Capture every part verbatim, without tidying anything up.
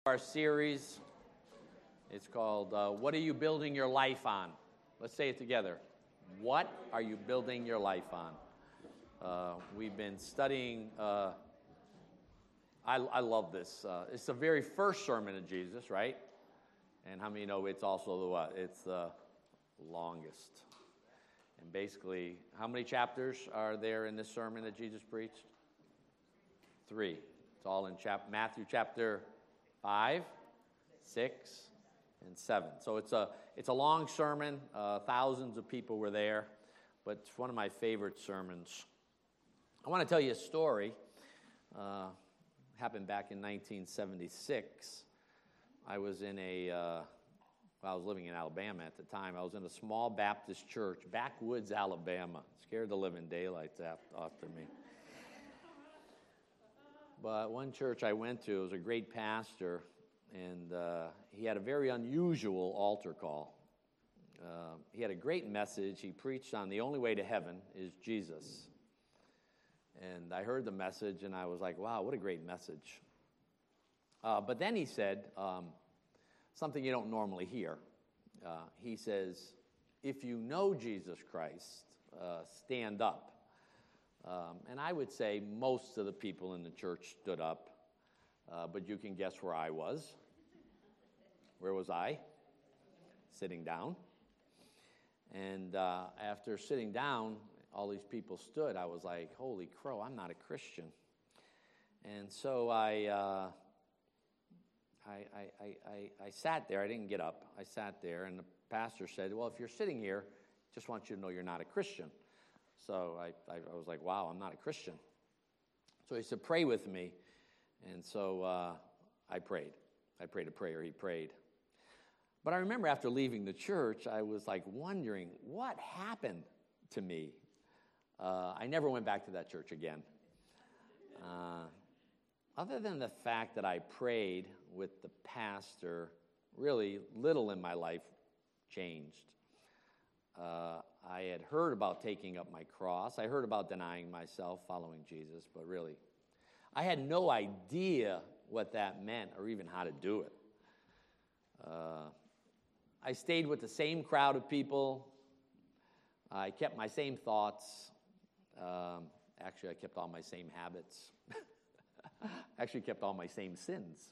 Our series, it's called uh, What Are You Building Your Life On? Let's say it together. What are you building your life on? Uh, we've been studying, uh, I, I love this. Uh, it's the very first sermon of Jesus, right? And how many know it's also the what? It's the longest. And basically, how many chapters are there in this sermon that Jesus preached? Three. It's all in chap- Matthew chapter five, six, and seven. So it's a it's a long sermon. Uh, thousands of people were there, but it's one of my favorite sermons. I want to tell you a story. Uh, happened back in nineteen seventy-six. I was in a uh, well, I was living in Alabama at the time. I was in a small Baptist church, backwoods Alabama. Scared the living daylights off of me. But one church I went to was a great pastor, and uh, he had a very unusual altar call. Uh, he had a great message. He preached on the only way to heaven is Jesus. And I heard the message, and I was like, wow, what a great message. Uh, but then he said um, something you don't normally hear. Uh, he says, if you know Jesus Christ, uh, stand up. Um, and I would say most of the people in the church stood up, uh, but you can guess where I was. Where was I? Sitting down. And uh, after sitting down, all these people stood. I was like, holy crow, I'm not a Christian. And so I, uh, I, I, I, I, I sat there. I didn't get up. I sat there, and the pastor said, well, if you're sitting here, just want you to know you're not a Christian. So I, I, I was like, wow, I'm not a Christian. So he said, pray with me. And so uh, I prayed. I prayed a prayer. He prayed. But I remember after leaving the church, I was like wondering, what happened to me? Uh, I never went back to that church again. Uh, other than the fact that I prayed with the pastor, really little in my life changed. Uh, I had heard about taking up my cross. I heard about denying myself, following Jesus, but really, I had no idea what that meant or even how to do it. Uh, I stayed with the same crowd of people. I kept my same thoughts. Um, actually, I kept all my same habits. Actually, kept all my same sins.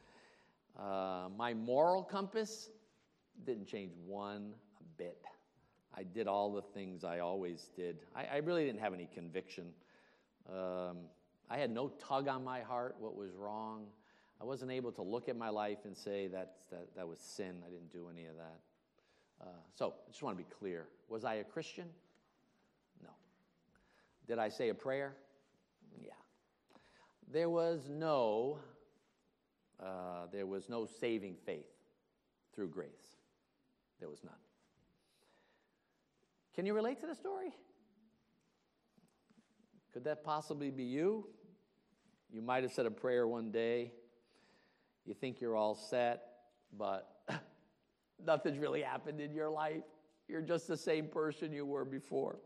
Uh, my moral compass didn't change one bit. I did all the things I always did. I, I really didn't have any conviction. Um, I had no tug on my heart what was wrong. I wasn't able to look at my life and say that that, that was sin. I didn't do any of that. Uh, so I just want to be clear. Was I a Christian? No. Did I say a prayer? Yeah. There was no, uh, there was no saving faith through grace. There was none. Can you relate to the story? Could that possibly be you? You might have said a prayer one day. You think you're all set, but nothing's really happened in your life. You're just the same person you were before.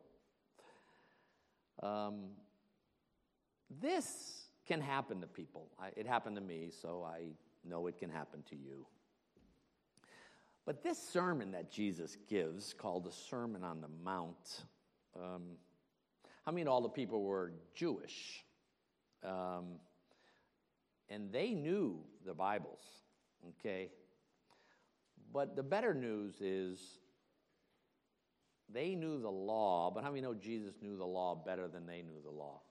Um, this can happen to people. I, it happened to me, so I know it can happen to you. But this sermon that Jesus gives, called the Sermon on the Mount, um, I mean, all the people were Jewish, um, and they knew the Bibles, okay? But the better news is they knew the law, but how many know Jesus knew the law better than they knew the law?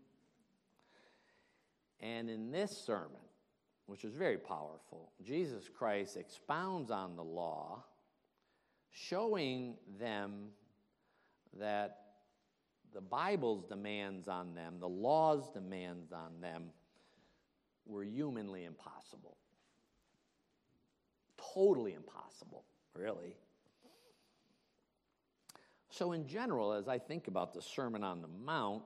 And in this sermon, which is very powerful, Jesus Christ expounds on the law, showing them that the Bible's demands on them, the law's demands on them, were humanly impossible. Totally impossible, really. So in general, as I think about the Sermon on the Mount,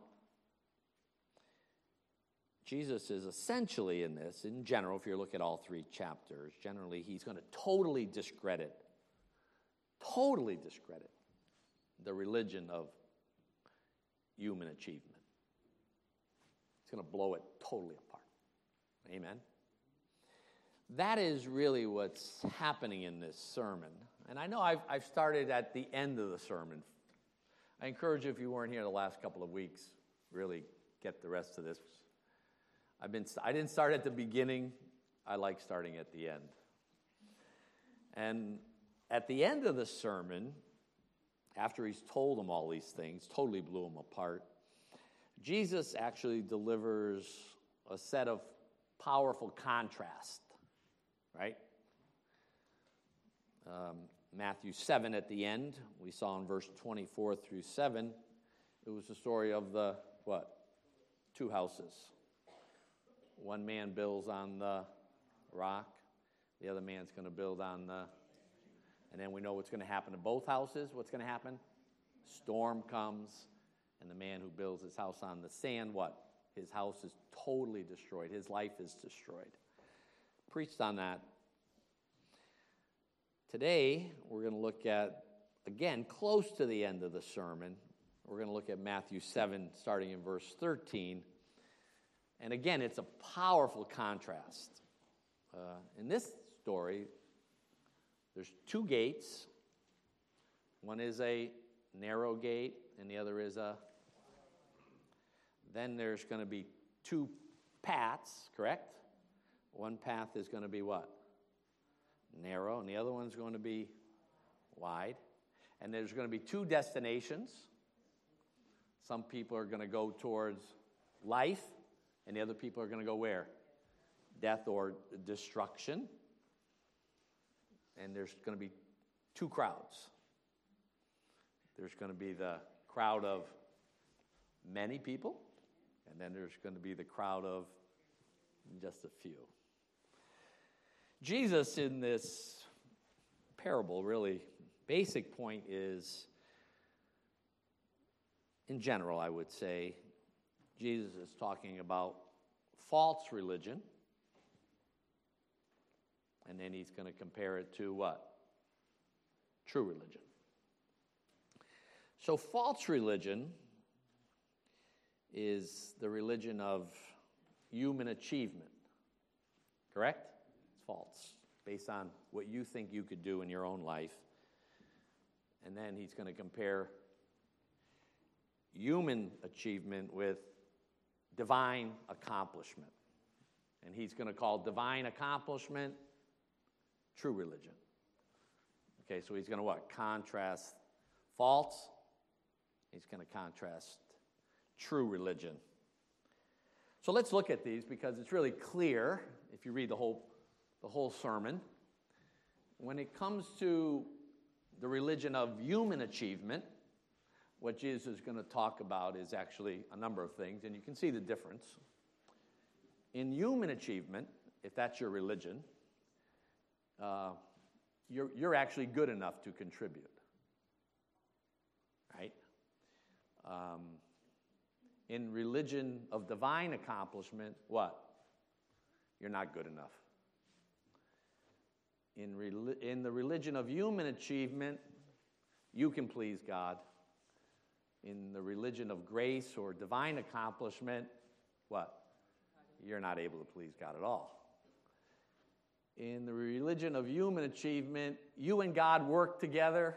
Jesus is essentially in this, in general, if you look at all three chapters, generally he's going to totally discredit, totally discredit the religion of human achievement. He's going to blow it totally apart. Amen? that is really what's happening in this sermon. And I know I've, I've started at the end of the sermon. I encourage you, if you weren't here the last couple of weeks, really get the rest of this. I've been, I didn't start at the beginning. I like starting at the end. And at the end of the sermon, after he's told them all these things, totally blew them apart, Jesus actually delivers a set of powerful contrast, right? Um, Matthew seven at the end, we saw in verse twenty-four through seven, it was the story of the, what? Two houses. One man builds on the rock, the other man's going to build on the, and then we know what's going to happen to both houses. What's going to happen? Storm comes, and the man who builds his house on the sand, what? His house is totally destroyed. His life is destroyed. Preached on that. Today, we're going to look at, again, close to the end of the sermon, we're going to look at Matthew seven, starting in verse thirteen. And again, it's a powerful contrast. Uh, in this story, there's two gates. One is a narrow gate, and the other is a... Then there's going to be two paths, correct? One path is going to be what? Narrow, and the other one's going to be wide. And there's going to be two destinations. Some people are going to go towards life, and the other people are going to go where? Death or destruction. And there's going to be two crowds. There's going to be the crowd of many people, and then there's going to be the crowd of just a few. Jesus, in this parable, really, basic point is, in general, I would say, Jesus is talking about false religion, and then he's going to compare it to what? True religion. So false religion is the religion of human achievement, correct? It's false, based on what you think you could do in your own life. And then he's going to compare human achievement with divine accomplishment. And he's going to call divine accomplishment true religion. Okay, so he's going to what? Contrast false. He's going to contrast true religion. So let's look at these because it's really clear if you read the whole the whole sermon. When it comes to the religion of human achievement, what Jesus is going to talk about is actually a number of things, and you can see the difference. In human achievement, if that's your religion, uh, you're, you're actually good enough to contribute, right? Um, in religion of divine accomplishment, what? You're not good enough. In, re- in the religion of human achievement, you can please God. In the religion of grace or divine accomplishment, what? You're not able to please God at all. In the religion of human achievement, you and God work together.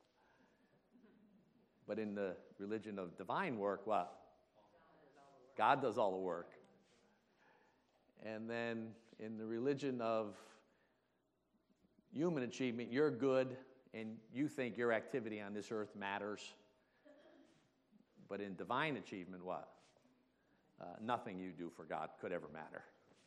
But in the religion of divine work, what? God does all the work. And then in the religion of human achievement, you're good and you think your activity on this earth matters. But in divine achievement, what? Uh, nothing you do for God could ever matter.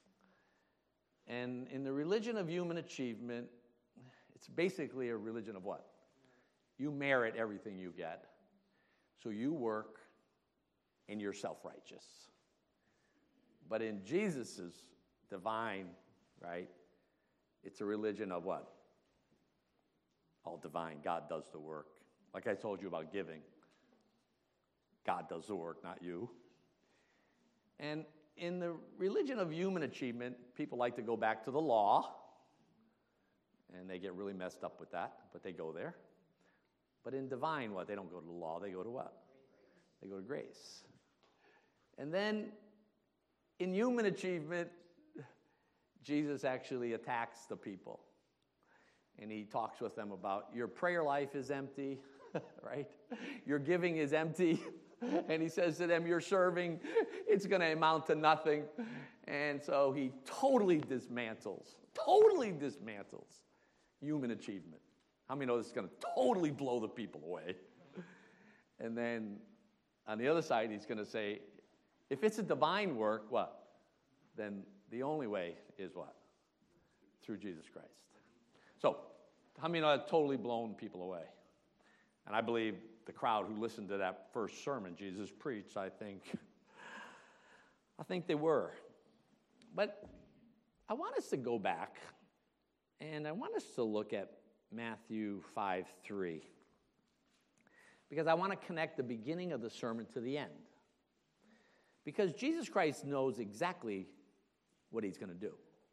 And in the religion of human achievement, it's basically a religion of what? You merit everything you get. So you work and you're self-righteous. But in Jesus's divine, right, it's a religion of what? All divine. God does the work. Like I told you about giving. God does the work, not you. And in the religion of human achievement, people like to go back to the law, and they get really messed up with that, but they go there. But in divine, what? They don't go to the law, they go to what? They go to grace. And then in human achievement, Jesus actually attacks the people. And he talks with them about your prayer life is empty, right? Your giving is empty. And he says to them, your serving, it's going to amount to nothing. And so he totally dismantles, totally dismantles human achievement. How many know this is going to totally blow the people away? And then on the other side, he's going to say, if it's a divine work, what? Then the only way is what? Through Jesus Christ. So, how many know that totally blown people away? And I believe the crowd who listened to that first sermon Jesus preached, I think, I think they were. But I want us to go back, and I want us to look at Matthew five three, because I want to connect the beginning of the sermon to the end. Because Jesus Christ knows exactly what he's going to do.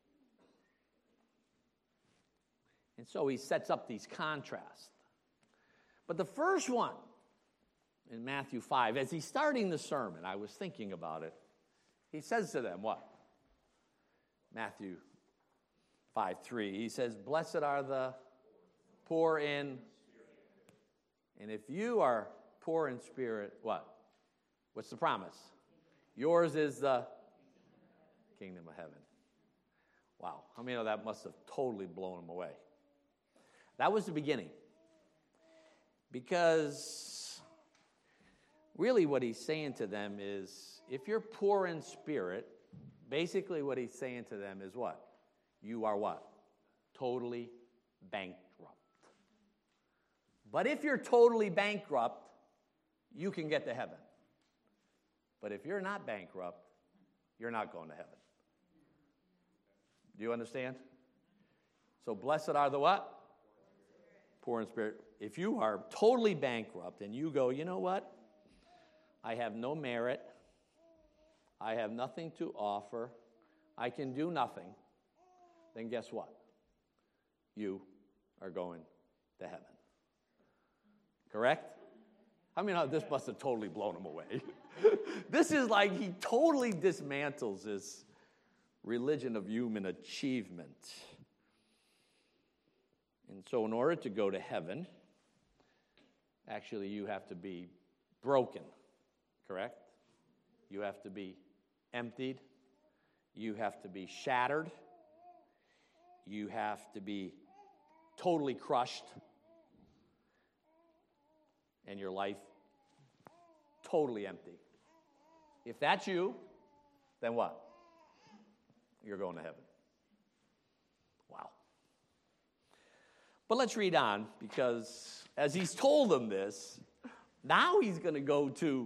And so he sets up these contrasts. But the first one in Matthew five, as he's starting the sermon, I was thinking about it. He says to them, what? Matthew five three. He says, blessed are the poor in, and if you are poor in spirit, what? What's the promise? Yours is the kingdom of heaven. Wow. How many know that must have totally blown him away? That was the beginning. Because really what he's saying to them is, if you're poor in spirit, basically what he's saying to them is what? You are what? Totally bankrupt. But if you're totally bankrupt, you can get to heaven. But if you're not bankrupt, you're not going to heaven. Do you understand? So blessed are the what? Poor in spirit. If you are totally bankrupt and you go, you know what? I have no merit. I have nothing to offer. I can do nothing. Then guess what? You are going to heaven. Correct? I mean, this must have totally blown him away. This is like he totally dismantles this religion of human achievement. And so in order to go to heaven, actually you have to be broken, correct? You have to be emptied. You have to be shattered. You have to be totally crushed. And your life totally empty. If that's you, then what? You're going to heaven. Wow. But let's read on, because as he's told them this, now he's going to go to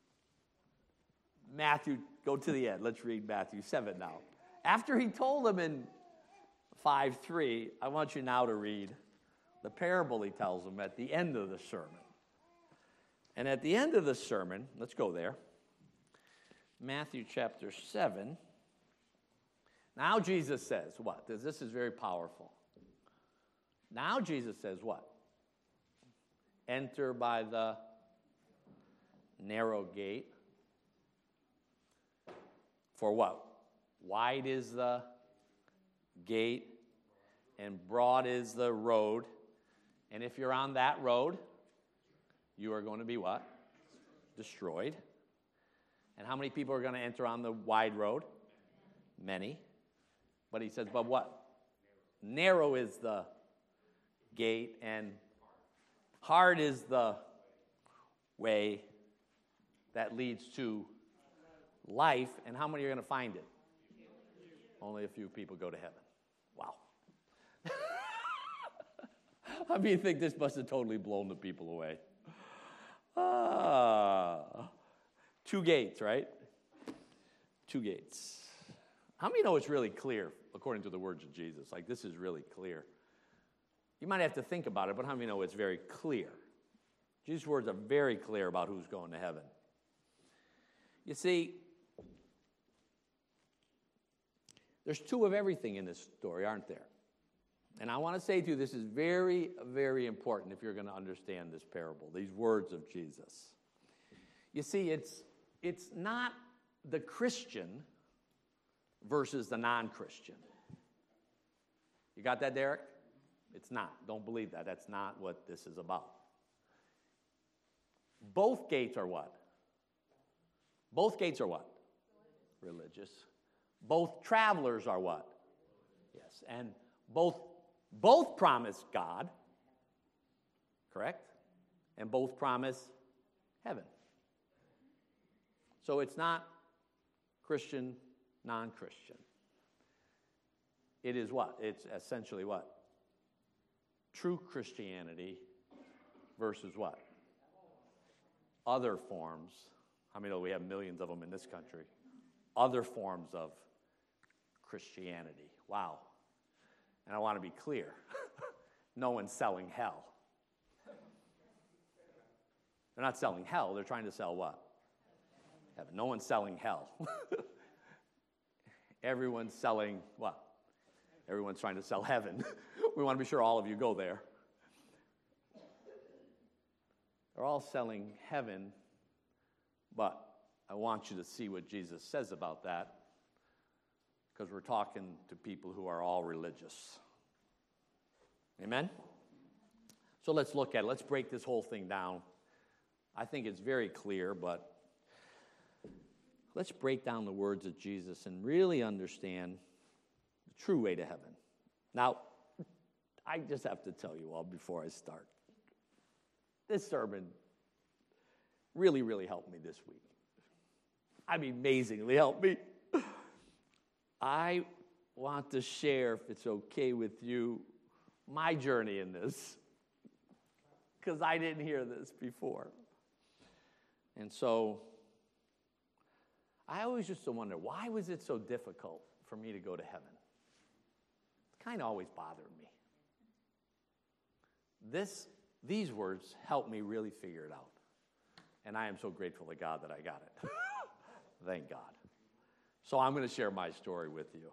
Matthew, go to the end. Let's read Matthew seven now. After he told them in five three, I want you now to read the parable he tells them at the end of the sermon. And at the end of the sermon, let's go there, Matthew chapter seven. Now Jesus says what? This is very powerful. Now Jesus says what? Enter by the narrow gate. For what? Wide is the gate and broad is the road. And if you're on that road, you are going to be what? Destroyed. And how many people are going to enter on the wide road? Many. But he says, but what? Narrow is the gate and hard is the way that leads to life. And how many are going to find it? Only a few people go to heaven. Wow. How do you think this must have totally blown the people away? Ah, two gates, right? Two gates. How many know it's really clear, according to the words of Jesus? Like, this is really clear. You might have to think about it, but how many know it's very clear? Jesus' words are very clear about who's going to heaven. You see, there's two of everything in this story, aren't there? And I want to say to you, this is very, very important if you're going to understand this parable, these words of Jesus. You see, it's it's not the Christian versus the non-Christian. You got that, Derek? It's not. Don't believe that. That's not what this is about. Both gates are what? Both gates are what? Religious. Both travelers are what? Yes. And both both promise God, correct? And both promise heaven. So it's not Christian, non-Christian. It is what? It's essentially what? True Christianity versus what? Other forms. How many know we have millions of them in this country? Other forms of Christianity. Wow. And I want to be clear. No one's selling hell. They're not selling hell. They're trying to sell what? Heaven. No one's selling hell. Everyone's selling what? Everyone's trying to sell heaven. We want to be sure all of you go there. They're all selling heaven, but I want you to see what Jesus says about that, because we're talking to people who are all religious. Amen? So let's look at it. Let's break this whole thing down. I think it's very clear, but let's break down the words of Jesus and really understand the true way to heaven. Now, I just have to tell you all before I start, this sermon really, really helped me this week. I mean, amazingly helped me. I want to share, if it's okay with you, my journey in this, because I didn't hear this before. And so I always used to wonder, why was it so difficult for me to go to heaven? It kind of always bothered me. This, these words helped me really figure it out. And I am so grateful to God that I got it. Thank God. So I'm going to share my story with you.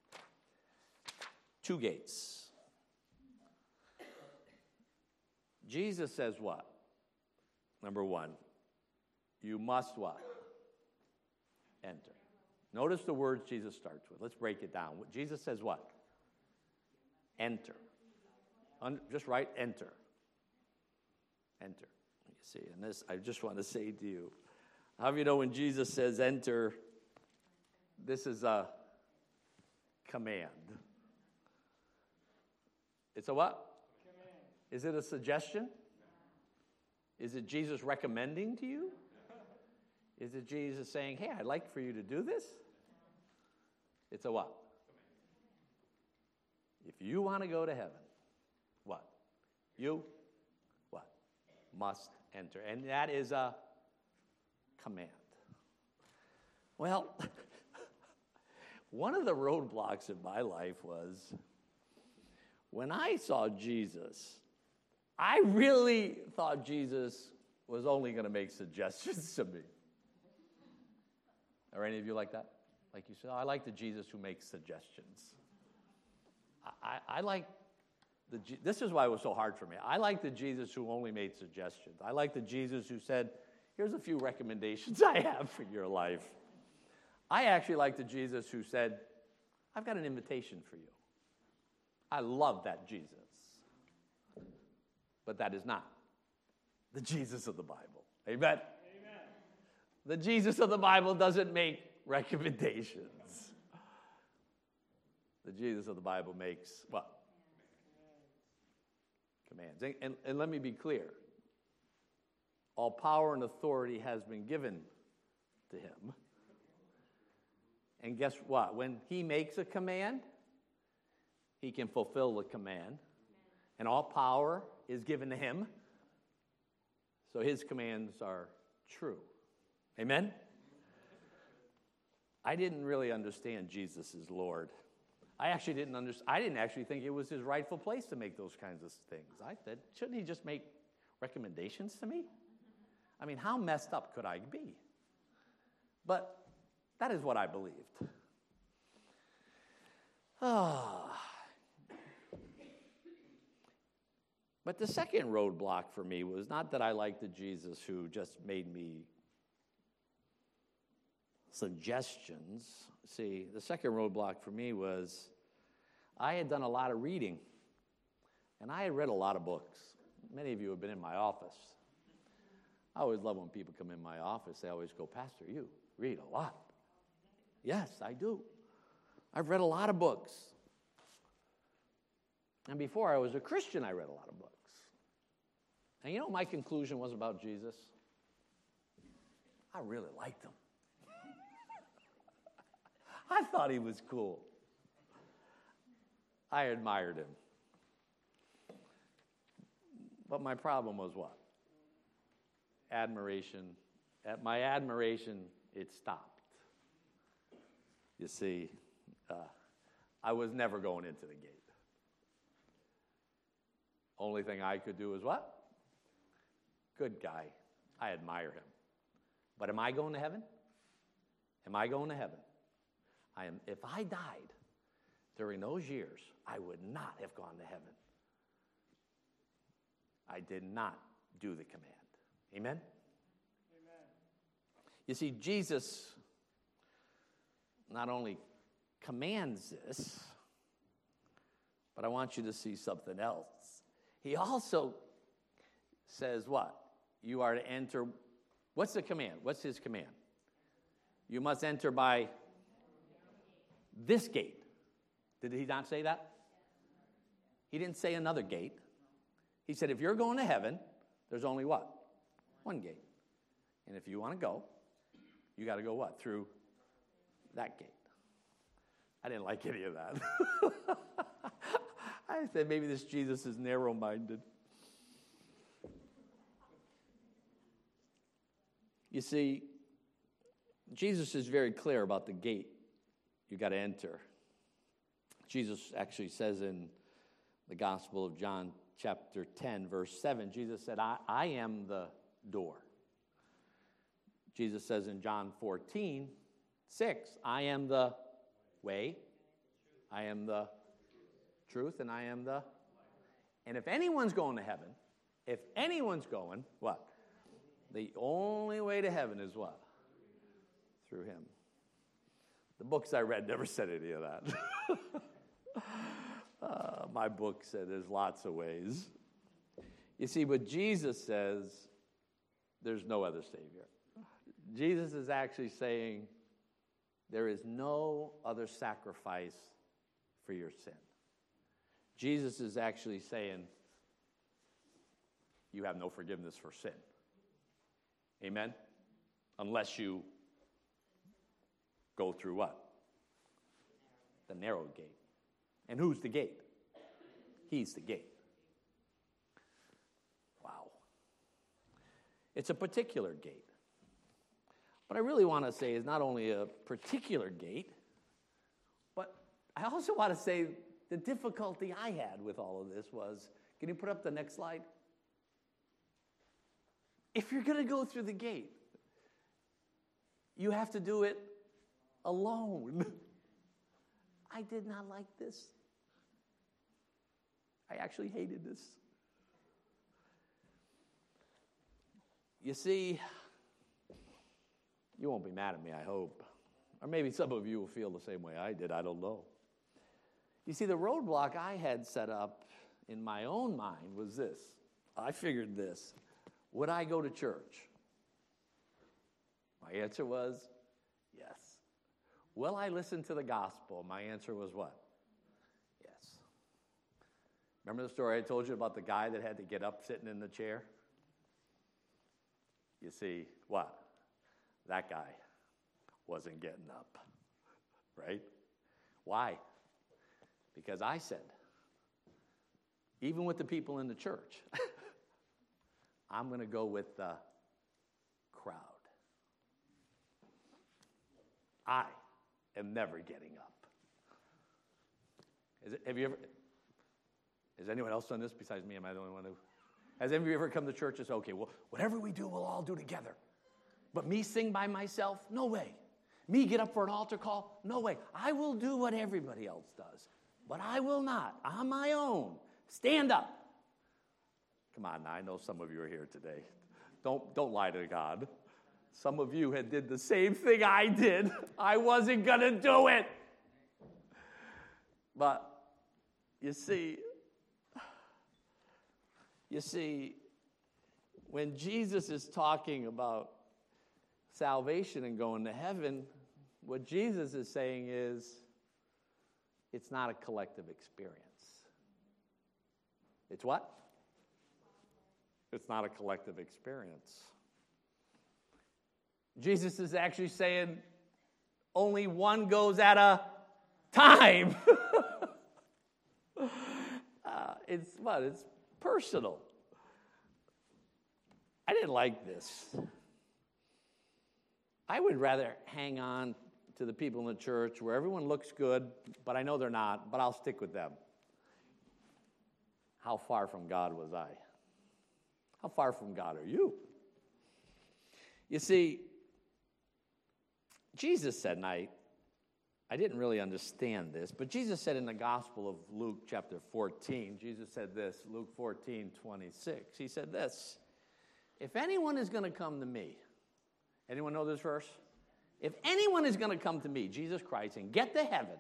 Two gates. Jesus says what? Number one, you must what? Enter. Notice the words Jesus starts with. Let's break it down. Jesus says what? Enter. Un- just write enter. Enter. You see, and this, I just want to say to you, how do you know when Jesus says enter, this is a command? It's a what? Command. Is it a suggestion? Is it Jesus recommending to you? Is it Jesus saying, hey, I'd like for you to do this? It's a what? If you want to go to heaven, what? You, what? Must enter. And that is a command. Well, one of the roadblocks in my life was when I saw Jesus, I really thought Jesus was only going to make suggestions to me. Are any of you like that? Like you said, oh, I like the Jesus who makes suggestions. I, I, I like the, this is why it was so hard for me. I like the Jesus who only made suggestions. I like the Jesus who said, here's a few recommendations I have for your life. I actually like the Jesus who said, I've got an invitation for you. I love that Jesus. But that is not the Jesus of the Bible. Amen? Amen. The Jesus of the Bible doesn't make recommendations. The Jesus of the Bible makes what? Commands. And, and, and let me be clear. All power and authority has been given to him. And guess what? When he makes a command, he can fulfill the command. And all power is given to him. So his commands are true. Amen? I didn't really understand Jesus as Lord. I actually didn't understand. I didn't actually think it was his rightful place to make those kinds of things. I said, shouldn't he just make recommendations to me? I mean, how messed up could I be? But that is what I believed. Ah. But the second roadblock for me was not that I liked the Jesus who just made me suggestions. See, the second roadblock for me was I had done a lot of reading, and I had read a lot of books. Many of you have been in my office. I always love when people come in my office. They always go, Pastor, you read a lot. Yes, I do. I've read a lot of books. And before I was a Christian, I read a lot of books. And you know what my conclusion was about Jesus? I really liked him. I thought he was cool. I admired him. But my problem was what? Admiration. At my admiration, it stopped. You see, uh, I was never going into the gate. Only thing I could do is what? Good guy. I admire him. But am I going to heaven? Am I going to heaven? I am. If I died during those years, I would not have gone to heaven. I did not do the command. Amen? Amen. You see, Jesus not only commands this, but I want you to see something else. He also says what? You are to enter. What's the command? What's his command? You must enter by this gate. Did he not say that? He didn't say another gate. He said, if you're going to heaven, there's only what? One gate. And if you want to go, you got to go what? Through that gate. I didn't like any of that. I said, maybe this Jesus is narrow-minded. You see, Jesus is very clear about the gate you got to enter. Jesus actually says in the Gospel of John, chapter ten, verse seven, Jesus said, I, I am the door. Jesus says in John fourteen, six, I am the way, I am the truth, and I am the... And if anyone's going to heaven, if anyone's going, what? The only way to heaven is what? Through him. The books I read never said any of that. uh, my book said there's lots of ways. You see, but Jesus says there's no other Savior. Jesus is actually saying there is no other sacrifice for your sin. Jesus is actually saying you have no forgiveness for sin. Amen? Unless you go through what? The narrow gate. And who's the gate? He's the gate. Wow. It's a particular gate. What I really want to say is not only a particular gate, but I also want to say the difficulty I had with all of this was, can you put up the next slide? If you're going to go through the gate, you have to do it alone. I did not like this. I actually hated this. You see, you won't be mad at me, I hope. Or maybe some of you will feel the same way I did, I don't know. You see, the roadblock I had set up in my own mind was this. I figured this. Would I go to church? My answer was yes. Will I listen to the gospel? My answer was what? Yes. Remember the story I told you about the guy that had to get up sitting in the chair? You see, what? That guy wasn't getting up, right? Why? Because I said, even with the people in the church, I'm going to go with the crowd. I am never getting up. Is it, have you ever, has anyone else done this besides me? Am I the only one who? Has any of you ever come to church and said, okay, well, whatever we do, we'll all do together. But me sing by myself? No way. Me get up for an altar call? No way. I will do what everybody else does. But I will not, on my own, stand up. Come on now, I know some of you are here today. Don't, don't lie to God. Some of you had did the same thing I did. I wasn't going to do it. But You see, you see, when Jesus is talking about salvation and going to heaven, what Jesus is saying is, it's not a collective experience. It's what? It's not a collective experience. Jesus is actually saying only one goes at a time. uh, it's what? It's personal. I didn't like this. I would rather hang on to the people in the church where everyone looks good, but I know they're not, but I'll stick with them. How far from God was I? How far from God are you? You see, Jesus said, and I, I didn't really understand this, but Jesus said in the Gospel of Luke chapter fourteen, Jesus said this, Luke fourteen, twenty-six, he said this, if anyone is going to come to me, anyone know this verse? If anyone is going to come to me, Jesus Christ, and get to heaven,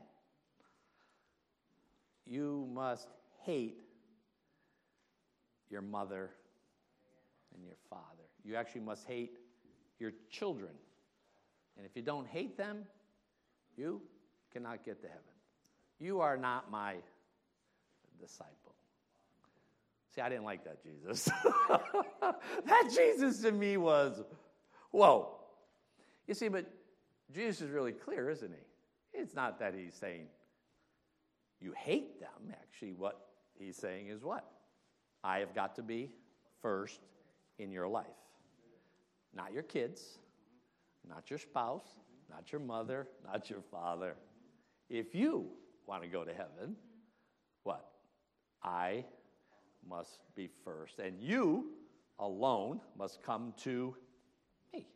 you must hate your mother and your father. You actually must hate your children. And if you don't hate them, you cannot get to heaven. You are not my disciple. See, I didn't like that Jesus. That Jesus to me was, whoa. You see, but Jesus is really clear, isn't he? It's not that he's saying you hate them. Actually, what he's saying is what? I have got to be first in your life. Not your kids, not your spouse, not your mother, not your father. If you want to go to heaven, what? I must be first. And you alone must come to me.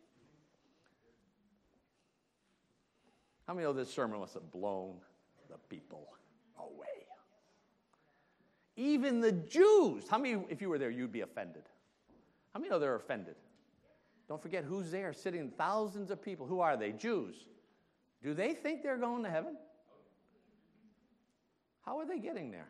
How many know this sermon must have blown the people away? Even the Jews. How many, if you were there, you'd be offended? How many know they're offended? Don't forget who's there, sitting thousands of people. Who are they? Jews. Do they think they're going to heaven? How are they getting there?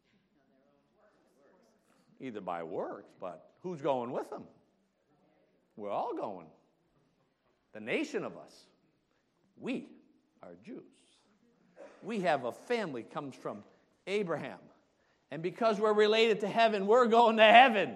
Either by works, but who's going with them? We're all going. The nation of us. We are Jews. We have a family comes from Abraham. And because we're related to heaven, we're going to heaven.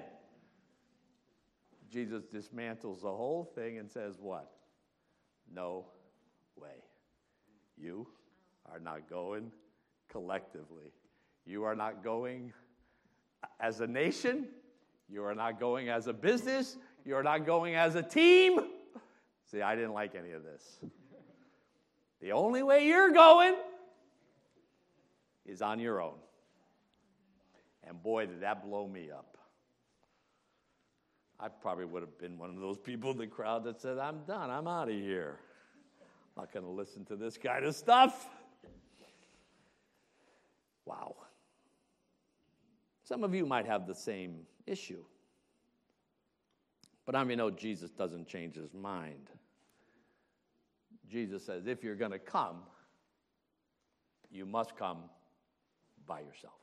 Jesus dismantles the whole thing and says what? No way. You are not going collectively. You are not going as a nation. You are not going as a business. You are not going as a team. See, I didn't like any of this. The only way you're going is on your own. And boy, did that blow me up. I probably would have been one of those people in the crowd that said, I'm done, I'm out of here. I'm not going to listen to this kind of stuff. Wow. Some of you might have the same issue. But I mean, no, Jesus doesn't change his mind. Jesus says, if you're going to come, you must come by yourself.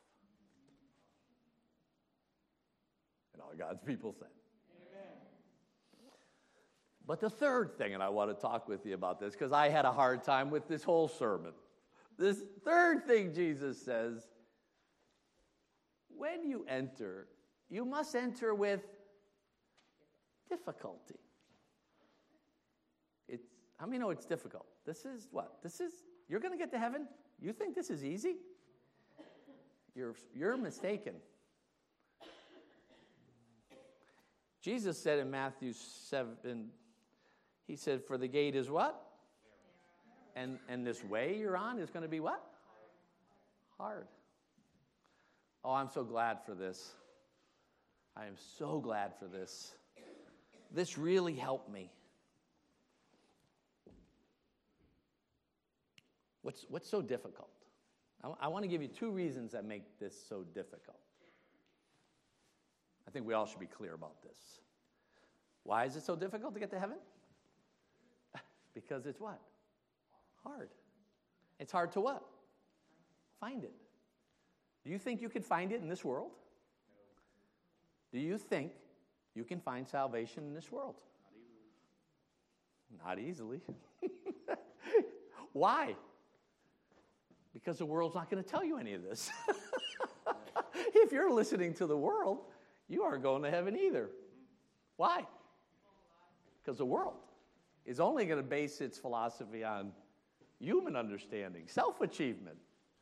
And all God's people said. Amen. But the third thing, and I want to talk with you about this, because I had a hard time with this whole sermon. This third thing Jesus says, when you enter, you must enter with difficulty. It's, how many know it's difficult? This is what? This is, you're going to get to heaven? You think this is easy? You're, you're mistaken. Jesus said in Matthew seven, he said, for the gate is what? And, and this way you're on is going to be what? Hard. Oh, I'm so glad for this. I am so glad for this. This really helped me. What's, what's so difficult? I, I want to give you two reasons that make this so difficult. I think we all should be clear about this. Why is it so difficult to get to heaven? Because it's what? Hard. It's hard to what? Find it. Do you think you can find it in this world? Do you think you can find salvation in this world? Not easily. Not easily. Why? Because the world's not going to tell you any of this. If you're listening to the world, you aren't going to heaven either. Why? Because the world is only going to base its philosophy on human understanding, self-achievement.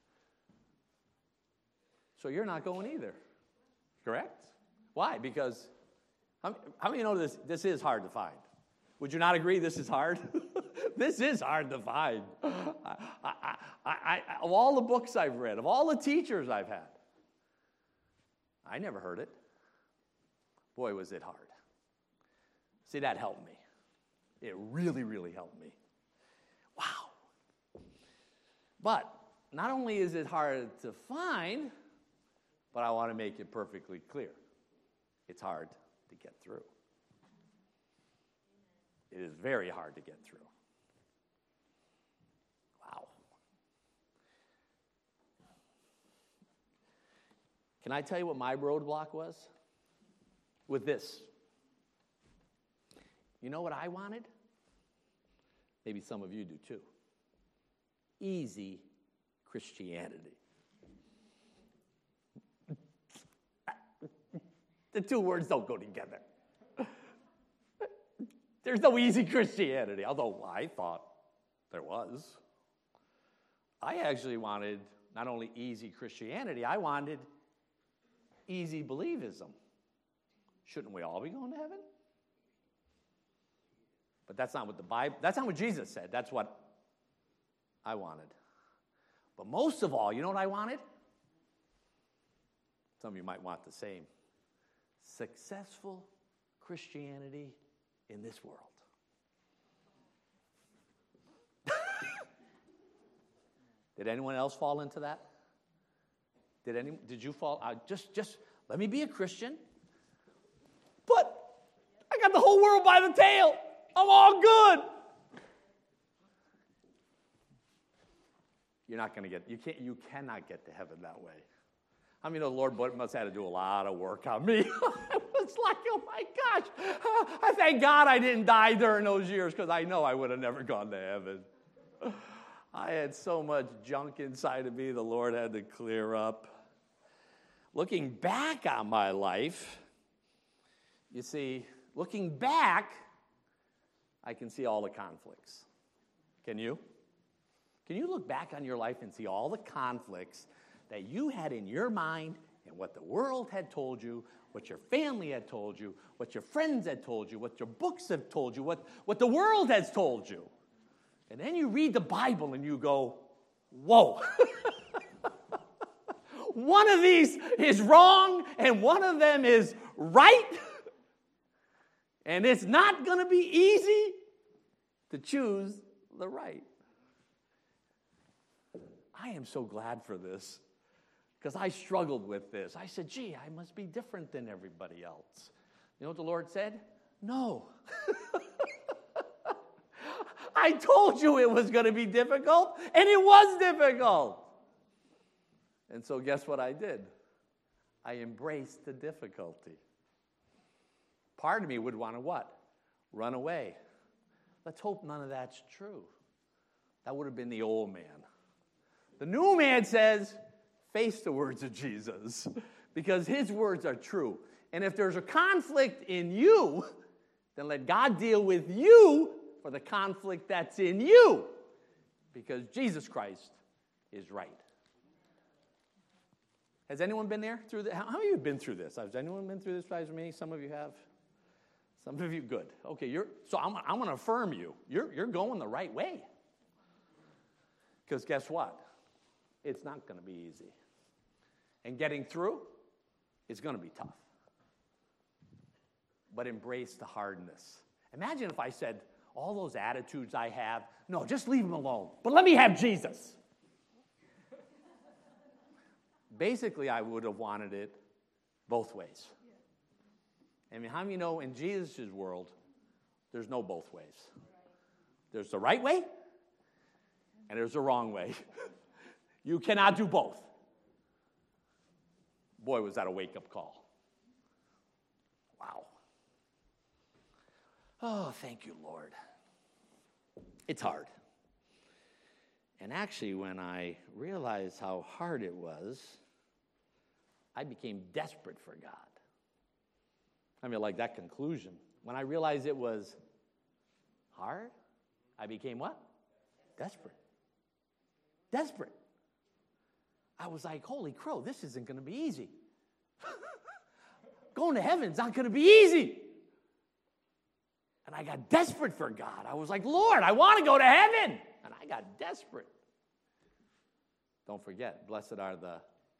So you're not going either. Correct? Why? Because how, how many know this, this is hard to find? Would you not agree this is hard? This is hard to find. I, I, I, I, of all the books I've read, of all the teachers I've had, I never heard it. Boy, was it hard. See, that helped me. It really, really helped me. Wow. But not only is it hard to find, but I want to make it perfectly clear. It's hard to get through. It is very hard to get through. Wow. Can I tell you what my roadblock was? With this. You know what I wanted? Maybe some of you do too. Easy Christianity. The two words don't go together. There's no easy Christianity, although I thought there was. I actually wanted not only easy Christianity, I wanted easy believism. Shouldn't we all be going to heaven? But that's not what the Bible, that's not what Jesus said. That's what I wanted. But most of all, you know what I wanted? Some of you might want the same. Successful Christianity in this world. Did anyone else fall into that? Did any? Did you fall? Uh, just, just let me be a Christian. But I got the whole world by the tail. I'm all good. You're not going to get. You can't. You cannot get to heaven that way. I mean, the Lord must have had to do a lot of work on me. I was like, oh my gosh. I thank God I didn't die during those years because I know I would have never gone to heaven. I had so much junk inside of me the Lord had to clear up. Looking back on my life, you see, looking back, I can see all the conflicts. Can you? Can you look back on your life and see all the conflicts that you had in your mind and what the world had told you, what your family had told you, what your friends had told you, what your books have told you, what, what the world has told you? And then you read the Bible and you go, whoa. One of these is wrong and one of them is right. And it's not going to be easy to choose the right. I am so glad for this because I struggled with this. I said, gee, I must be different than everybody else. You know what the Lord said? No. I told you it was going to be difficult, and it was difficult. And so guess what I did? I embraced the difficulty. Part of me would want to what? Run away. Let's hope none of that's true. That would have been the old man. The new man says, face the words of Jesus, because his words are true. And if there's a conflict in you, then let God deal with you for the conflict that's in you, because Jesus Christ is right. Has anyone been there through this? How many of you have been through this? Has anyone been through this besides me? Some of you have. Some of you, good. Okay, you're, so I'm, I'm going to affirm you. You're, you're going the right way. Because guess what? It's not going to be easy. And getting through is going to be tough. But embrace the hardness. Imagine if I said, all those attitudes I have, no, just leave them alone. But let me have Jesus. Basically, I would have wanted it both ways. I mean, how many of you know in Jesus' world, there's no both ways? There's the right way, and there's the wrong way. You cannot do both. Boy, was that a wake-up call. Wow. Oh, thank you, Lord. It's hard. And actually, when I realized how hard it was, I became desperate for God. I mean, like that conclusion. When I realized it was hard, I became what? Desperate. Desperate. I was like, holy crow, this isn't going to be easy. Going to heaven's not going to be easy. And I got desperate for God. I was like, Lord, I want to go to heaven. And I got desperate. Don't forget, blessed are the,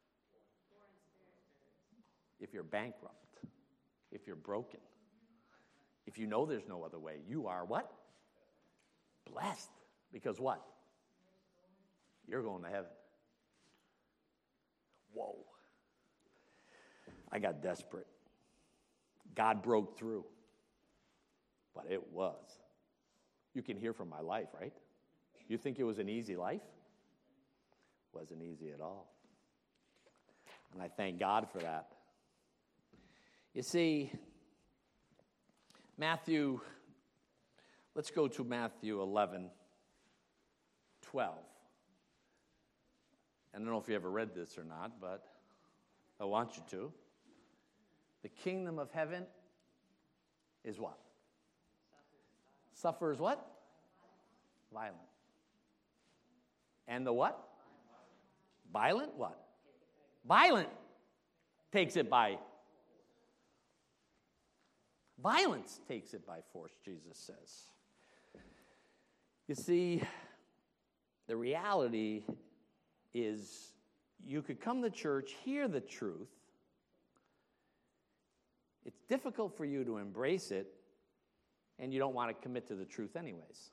if you're bankrupt, if you're broken, if you know there's no other way, you are what? Blessed. Because what? You're going to heaven. Whoa. I got desperate. God broke through. But it was. You can hear from my life, right? You think it was an easy life? Wasn't easy at all. And I thank God for that. You see, Matthew, let's go to Matthew eleven, twelve. I don't know if you ever read this or not, but I want you to. The kingdom of heaven is what? Suffers what? Violent. And the what? Violent what? Violent takes it by. Violence takes it by force, Jesus says. You see, the reality is you could come to church, hear the truth. It's difficult for you to embrace it, and you don't want to commit to the truth anyways.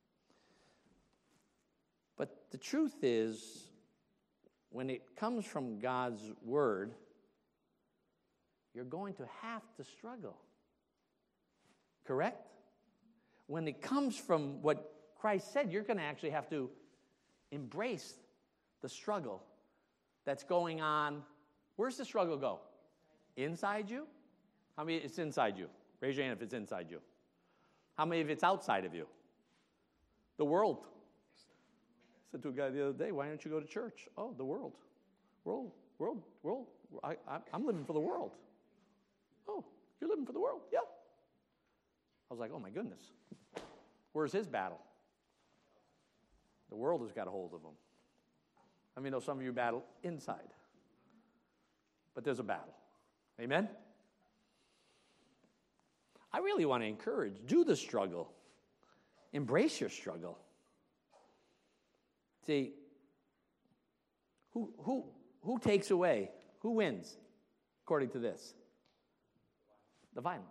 But the truth is, when it comes from God's word, you're going to have to struggle. Correct? When it comes from what Christ said, you're going to actually have to embrace the struggle that's going on. Where's the struggle go? Inside you? How many? It's inside you. Raise your hand if it's inside you. How many if it's outside of you? The world. I said to a guy the other day, why don't you go to church? Oh, the world. World, world, world. I, I, I'm living for the world. Oh, you're living for the world? Yeah. I was like, oh my goodness. Where's his battle? The world has got a hold of him. I mean, know some of you battle inside. But there's a battle. Amen? I really want to encourage, do the struggle. Embrace your struggle. See, who, who, who takes away? Who wins, according to this? The violent.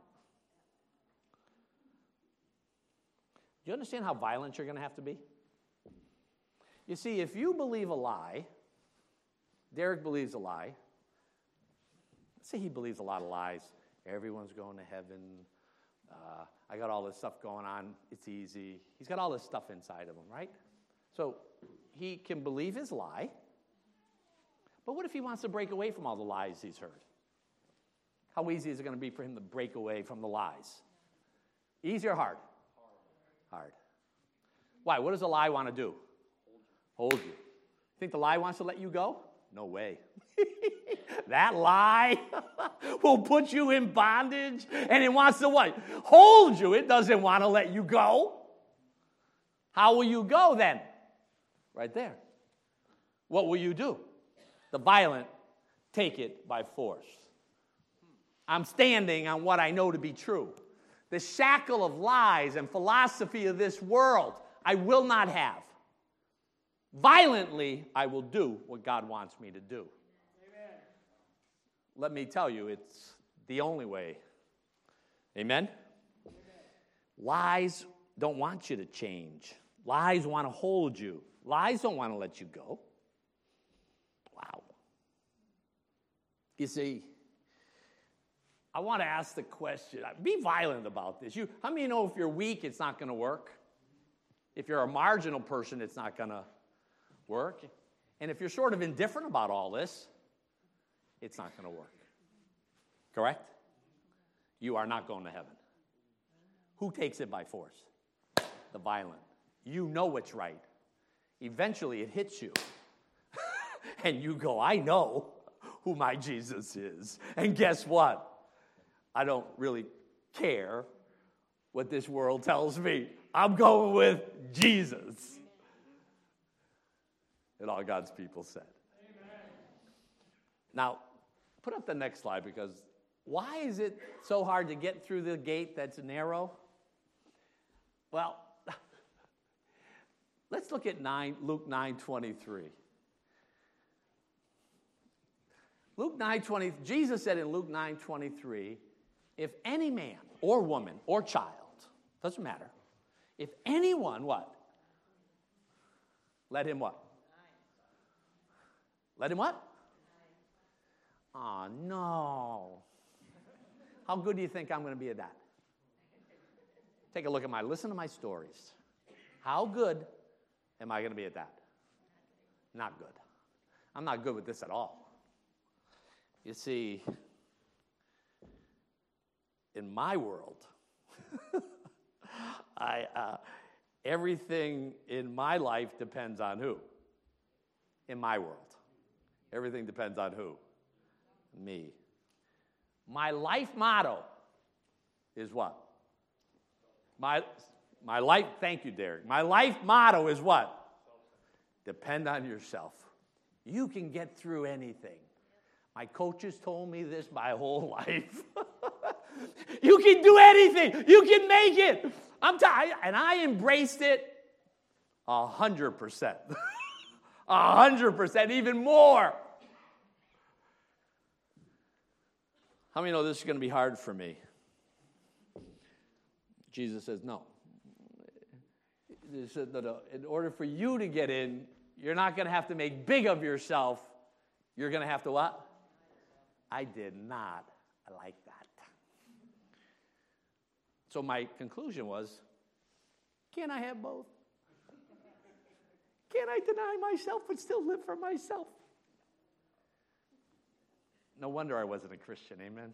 Do you understand how violent you're going to have to be? You see, if you believe a lie, Derek believes a lie. Let's say he believes a lot of lies. Everyone's going to heaven. Uh, I got all this stuff going on. It's easy. He's got all this stuff inside of him, right? So he can believe his lie. But what if he wants to break away from all the lies he's heard? How easy is it going to be for him to break away from the lies? Easy or hard? Hard. Why? What does a lie want to do? Hold you. Think the lie wants to let you go? No way. That lie will put you in bondage, and it wants to what? Hold you. It doesn't want to let you go. How will you go then? Right there. What will you do? The violent take it by force. I'm standing on what I know to be true. The shackle of lies and philosophy of this world I will not have. Violently, I will do what God wants me to do. Amen. Let me tell you, it's the only way. Amen? Amen? Lies don't want you to change. Lies want to hold you. Lies don't want to let you go. Wow. You see, I want to ask the question. Be violent about this. You, how many know if you're weak, it's not going to work? If you're a marginal person, it's not going to work. And if you're sort of indifferent about all this, it's not going to work. Correct? You are not going to heaven. Who takes it by force? The violent. You know what's right. Eventually it hits you. And you go, I know who my Jesus is. And guess what? I don't really care what this world tells me. I'm going with Jesus. And all God's people said. Amen. Now, put up the next slide, because why is it so hard to get through the gate that's narrow? Well, let's look at nine, Luke nine twenty-three. Luke nine twenty, Jesus said in Luke nine twenty-three, if any man or woman or child, doesn't matter, if anyone, what? Let him what? Let him what? Oh, no. How good do you think I'm going to be at that? Take a look at my, listen to my stories. How good am I going to be at that? Not good. I'm not good with this at all. You see, in my world, I uh, everything in my life depends on who? In my world. Everything depends on who? Me. My life motto is what? My, my life, thank you, Derek. My life motto is what? Depend on yourself. You can get through anything. My coaches told me this my whole life. You can do anything. You can make it. I'm t- and I embraced it a hundred percent. A hundred percent, even more. How many know this is going to be hard for me? Jesus says, no. He said, no, no. In order for you to get in, you're not going to have to make big of yourself. You're going to have to what? I did not like that. So my conclusion was, can I have both? Can I deny myself but still live for myself? No wonder I wasn't a Christian, amen?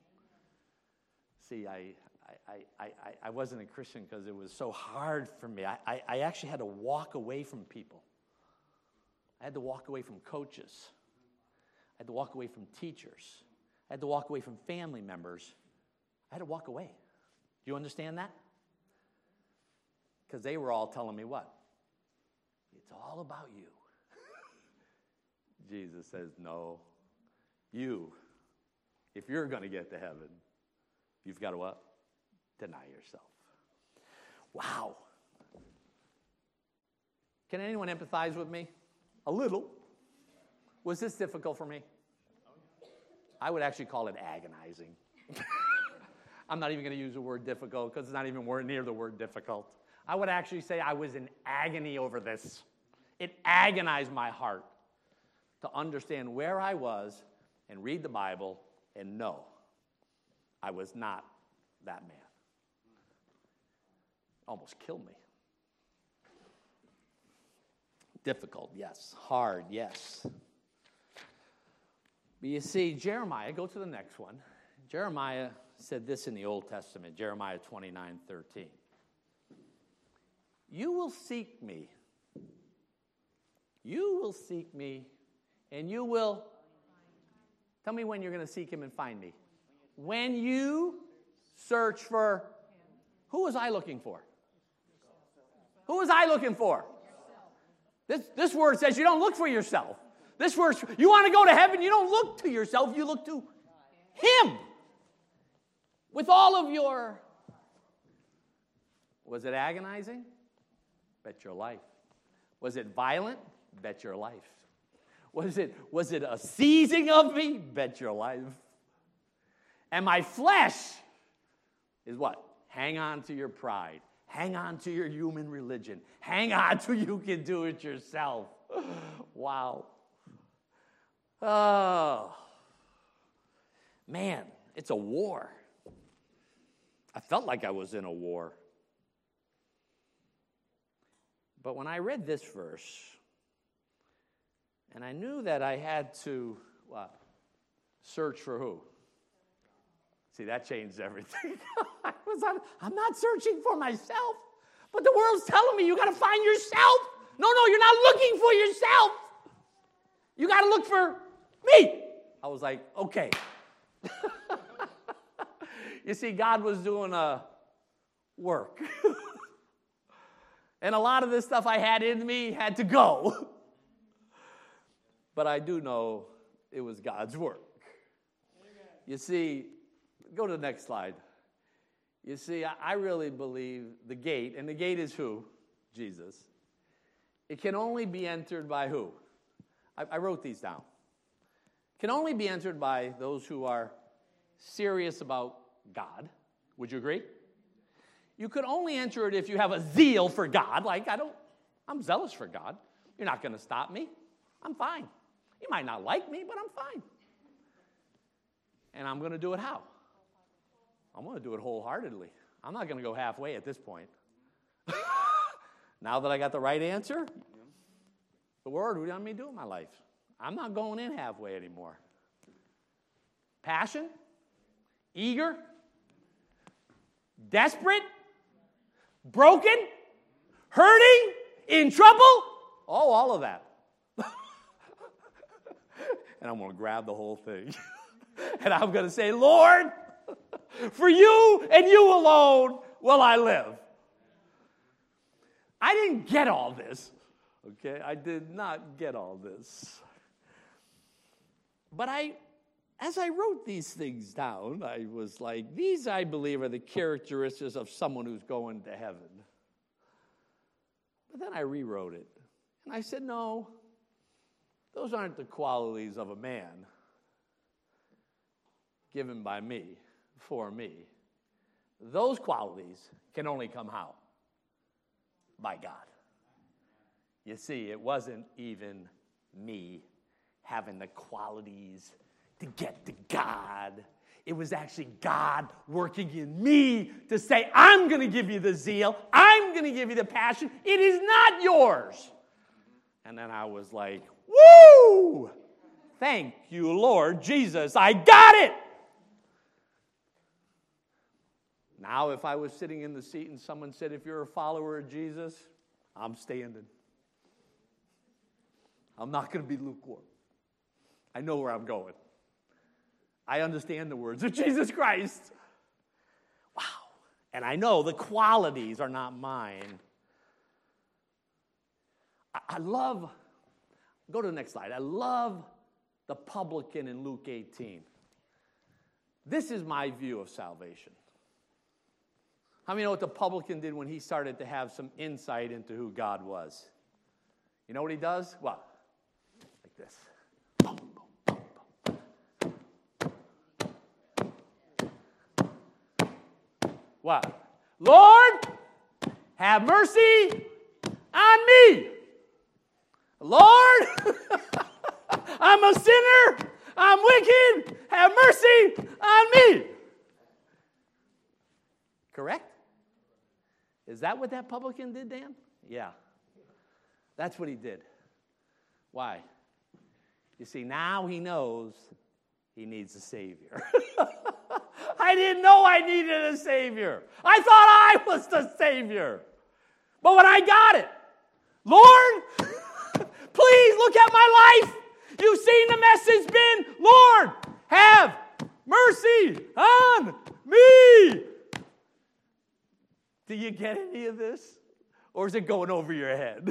See, I I, I, I, I wasn't a Christian because it was so hard for me. I, I, I actually had to walk away from people. I had to walk away from coaches. I had to walk away from teachers. I had to walk away from family members. I had to walk away. Do you understand that? Because they were all telling me what? It's all about you. Jesus says, no. You, if you're going to get to heaven, you've got to what? Deny yourself. Wow. Can anyone empathize with me? A little. Was this difficult for me? I would actually call it agonizing. I'm not even going to use the word difficult because it's not even near the word difficult. I would actually say I was in agony over this. It agonized my heart to understand where I was and read the Bible and know I was not that man. Almost killed me. Difficult, yes. Hard, yes. But you see, Jeremiah, go to the next one. Jeremiah said this in the Old Testament, Jeremiah twenty-nine thirteen. You will seek me. You will seek me, and you will... Tell me when you're going to seek him and find me. When you search for... Who was I looking for? Who was I looking for? This, this word says you don't look for yourself. This word, you want to go to heaven, you don't look to yourself, you look to him. With all of your... Was it agonizing? Bet your life. Was it violent? Bet your life. Was it, was it a seizing of me? Bet your life. And my flesh is what? Hang on to your pride. Hang on to your human religion. Hang on to you can do it yourself. Wow. Oh. Man, it's a war. I felt like I was in a war. But when I read this verse, and I knew that I had to what? Search for who? See, that changed everything. I was on, I'm not searching for myself, but the world's telling me you got to find yourself. No, no, you're not looking for yourself. You got to look for me. I was like, okay. You see, God was doing a work. And a lot of this stuff I had in me had to go. But I do know it was God's work. Amen. You see, go to the next slide. You see, I really believe the gate, and the gate is who? Jesus. It can only be entered by who? I, I wrote these down. It can only be entered by those who are serious about God. Would you agree? You could only enter it if you have a zeal for God. Like, I don't, I'm zealous for God. You're not going to stop me. I'm fine. You might not like me, but I'm fine. And I'm going to do it how? I'm going to do it wholeheartedly. I'm not going to go halfway at this point. Now that I got the right answer, the Lord, what do you want me to do in my life? I'm not going in halfway anymore. Passion? Eager? Desperate? Broken? Hurting? In trouble? Oh, all of that. And I'm going to grab the whole thing. And I'm going to say, Lord, for you and you alone will I live. I didn't get all this. Okay? I did not get all this. But I, as I wrote these things down, I was like, these, I believe, are the characteristics of someone who's going to heaven. But then I rewrote it. And I said, no, those aren't the qualities of a man given by me, for me. Those qualities can only come how? By God. You see, it wasn't even me having the qualities to get to God. It was actually God working in me to say, I'm going to give you the zeal. I'm going to give you the passion. It is not yours. And then I was like, woo! Thank you, Lord Jesus. I got it. Now, if I was sitting in the seat and someone said, if you're a follower of Jesus, I'm standing. I'm not going to be lukewarm. I know where I'm going. I understand the words of Jesus Christ. Wow. And I know the qualities are not mine. I, I love, go to the next slide. I love the publican in Luke eighteen. This is my view of salvation. How many know what the publican did when he started to have some insight into who God was? You know what he does? What? Like this. Boom, boom, boom, boom. What? Lord, have mercy on me. Lord, I'm a sinner. I'm wicked. Have mercy on me. Correct? Is that what that publican did, Dan? Yeah. That's what he did. Why? You see, now he knows he needs a Savior. I didn't know I needed a Savior. I thought I was the Savior. But when I got it, Lord, please look at my life. You've seen the message been, Lord, have mercy on me. Do you get any of this? Or is it going over your head?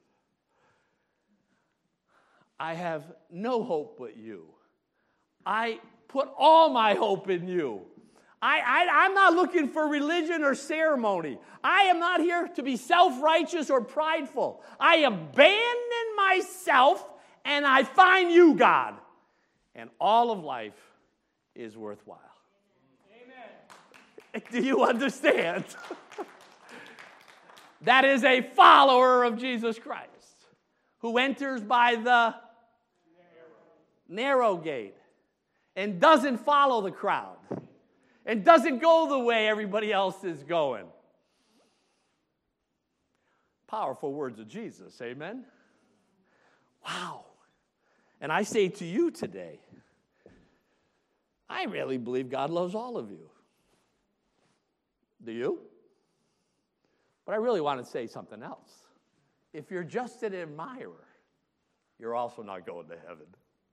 I have no hope but you. I put all my hope in you. I, I, I'm not looking for religion or ceremony. I am not here to be self-righteous or prideful. I abandon myself and I find you, God. And all of life is worthwhile. Amen. Do you understand? That is a follower of Jesus Christ who enters by the narrow, narrow gate and doesn't follow the crowd and doesn't go the way everybody else is going. Powerful words of Jesus, amen? Wow. And I say to you today, I really believe God loves all of you. Do you? But I really want to say something else. If you're just an admirer, you're also not going to heaven.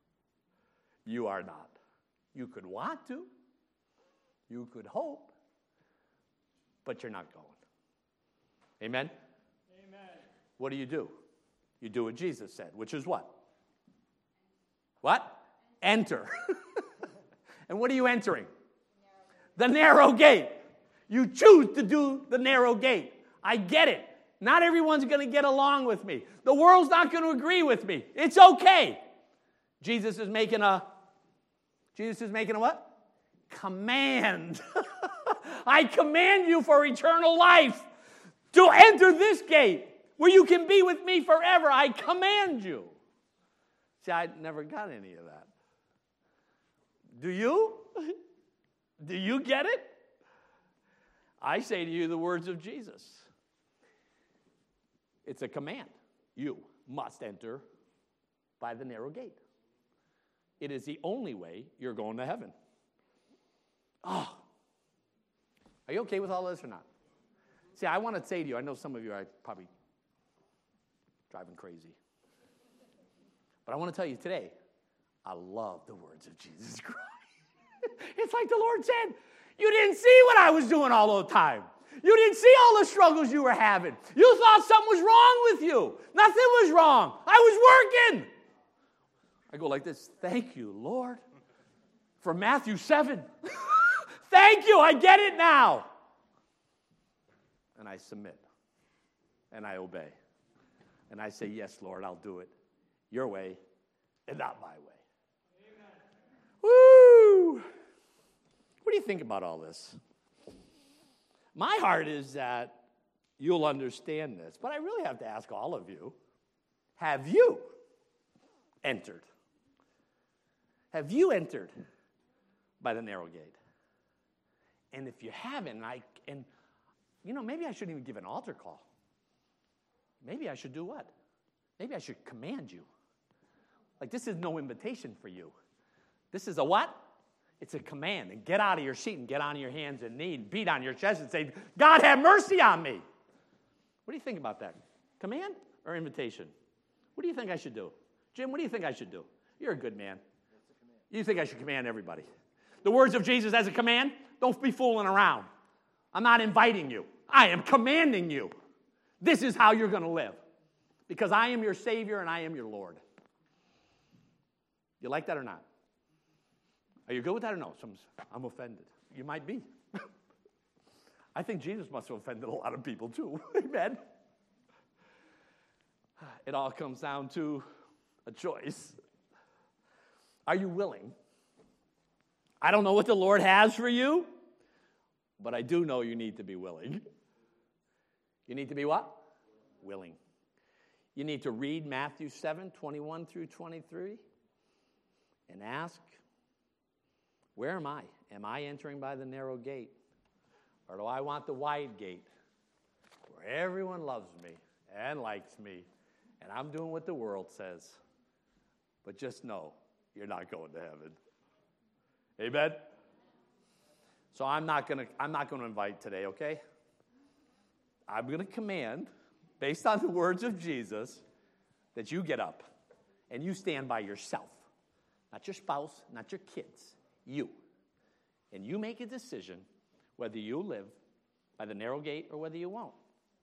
You are not. You could want to. You could hope. But you're not going. Amen? Amen. What do you do? You do what Jesus said, which is what? What? Enter. And what are you entering? The narrow gate. You choose to do the narrow gate. I get it. Not everyone's going to get along with me. The world's not going to agree with me. It's okay. Jesus is making a, Jesus is making a what? Command. I command you for eternal life to enter this gate where you can be with me forever. I command you. See, I never got any of that. Do you? Do you get it? I say to you the words of Jesus. It's a command. You must enter by the narrow gate. It is the only way you're going to heaven. Oh. Are you okay with all this or not? See, I want to say to you, I know some of you are probably driving crazy. But I want to tell you today, I love the words of Jesus Christ. It's like the Lord said, you didn't see what I was doing all the time. You didn't see all the struggles you were having. You thought something was wrong with you. Nothing was wrong. I was working. I go like this, thank you, Lord, for Matthew seven. Thank you, I get it now. And I submit. And I obey. And I say, yes, Lord, I'll do it your way and not my way. Amen. Woo! What do you think about all this? My heart is that you'll understand this, but I really have to ask all of you, have you entered? Have you entered by the narrow gate? And if you haven't, I, and you know, maybe I shouldn't even give an altar call. Maybe I should do what? Maybe I should command you. Like, this is no invitation for you. This is a what? It's a command. And get out of your seat and get on your hands and knees and beat on your chest and say, God, have mercy on me. What do you think about that? Command or invitation? What do you think I should do? Jim, what do you think I should do? You're a good man. You think I should command everybody. The words of Jesus as a command, don't be fooling around. I'm not inviting you. I am commanding you. This is how you're going to live. Because I am your Savior and I am your Lord. You like that or not? Are you good with that or no? Some, I'm offended. You might be. I think Jesus must have offended a lot of people too. Amen. It all comes down to a choice. Are you willing? I don't know what the Lord has for you, but I do know you need to be willing. You need to be what? Willing. You need to read Matthew seven, twenty-one through twenty-three and ask, where am I? Am I entering by the narrow gate? Or do I want the wide gate where everyone loves me and likes me and I'm doing what the world says? But just know, you're not going to heaven. Amen? So I'm not going to I'm not going to invite today, okay? I'm going to command, based on the words of Jesus, that you get up and you stand by yourself. Not your spouse, not your kids. You. And you make a decision whether you live by the narrow gate or whether you won't.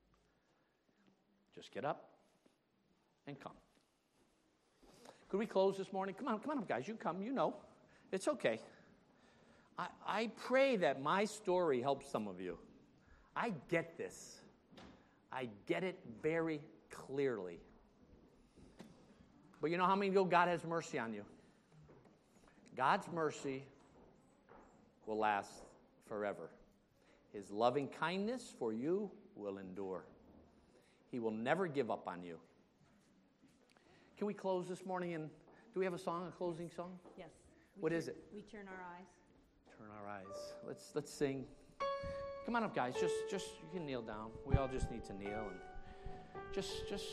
Just get up and come. Could we close this morning? Come on, come on up, guys. You come. You know. It's okay. I, I pray that my story helps some of you. I get this. I get it very clearly. But you know how many know God has mercy on you? God's mercy will last forever. His loving kindness for you will endure. He will never give up on you. Can we close this morning and do we have a song, a closing song? Yes. What turn, is it? We turn our eyes. Turn our eyes. Let's let's sing. Come on up, guys. Just just you can kneel down. We all just need to kneel and just just